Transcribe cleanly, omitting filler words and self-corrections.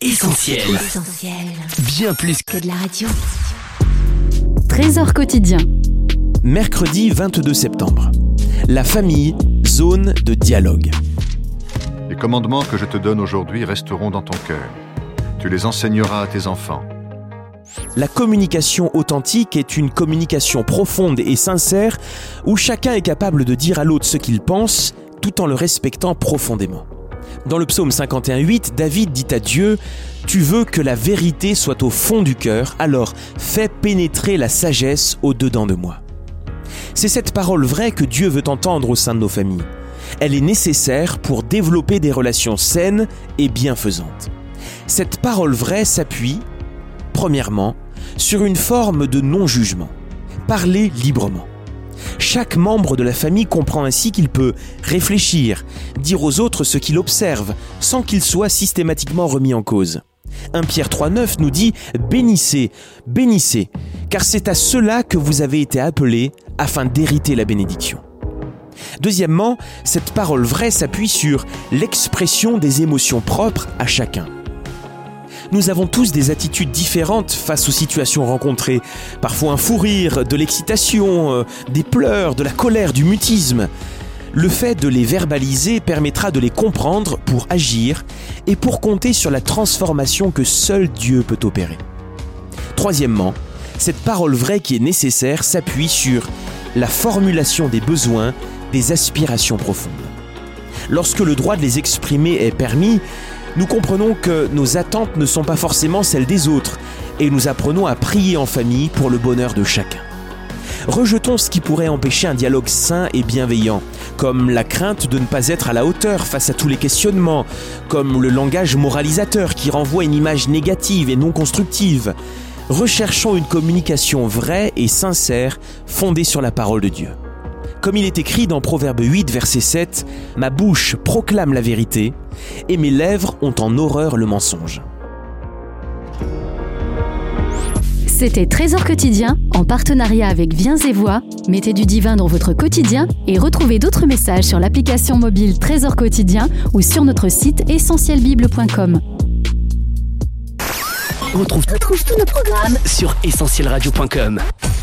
Essentiel. Bien plus que de la radio. Trésor quotidien. Mercredi 22 septembre. La famille, zone de dialogue. Les commandements que je te donne aujourd'hui resteront dans ton cœur. Tu les enseigneras à tes enfants. La communication authentique est une communication profonde et sincère où chacun est capable de dire à l'autre ce qu'il pense tout en le respectant profondément. Dans le psaume 51:8, David dit à Dieu « Tu veux que la vérité soit au fond du cœur, alors fais pénétrer la sagesse au-dedans de moi. » C'est cette parole vraie que Dieu veut entendre au sein de nos familles. Elle est nécessaire pour développer des relations saines et bienfaisantes. Cette parole vraie s'appuie, premièrement, sur une forme de non-jugement. Parler librement. Chaque membre de la famille comprend ainsi qu'il peut réfléchir, dire aux autres ce qu'il observe, sans qu'il soit systématiquement remis en cause. 1 Pierre 3,9 nous dit « Bénissez, bénissez, car c'est à cela que vous avez été appelés afin d'hériter la bénédiction. » Deuxièmement, cette parole vraie s'appuie sur l'expression des émotions propres à chacun. Nous avons tous des attitudes différentes face aux situations rencontrées. Parfois un fou rire, de l'excitation, des pleurs, de la colère, du mutisme. Le fait de les verbaliser permettra de les comprendre pour agir et pour compter sur la transformation que seul Dieu peut opérer. Troisièmement, cette parole vraie qui est nécessaire s'appuie sur la formulation des besoins, des aspirations profondes. Lorsque le droit de les exprimer est permis, nous comprenons que nos attentes ne sont pas forcément celles des autres et nous apprenons à prier en famille pour le bonheur de chacun. Rejetons ce qui pourrait empêcher un dialogue sain et bienveillant, comme la crainte de ne pas être à la hauteur face à tous les questionnements, comme le langage moralisateur qui renvoie une image négative et non constructive. Recherchons une communication vraie et sincère fondée sur la parole de Dieu. Comme il est écrit dans Proverbe 8, verset 7, « Ma bouche proclame la vérité, et mes lèvres ont en horreur le mensonge. » C'était Trésor quotidien, en partenariat avec Viens et Voix. Mettez du divin dans votre quotidien et retrouvez d'autres messages sur l'application mobile Trésor quotidien ou sur notre site essentielbible.com. On retrouve tous nos programmes sur essentielradio.com.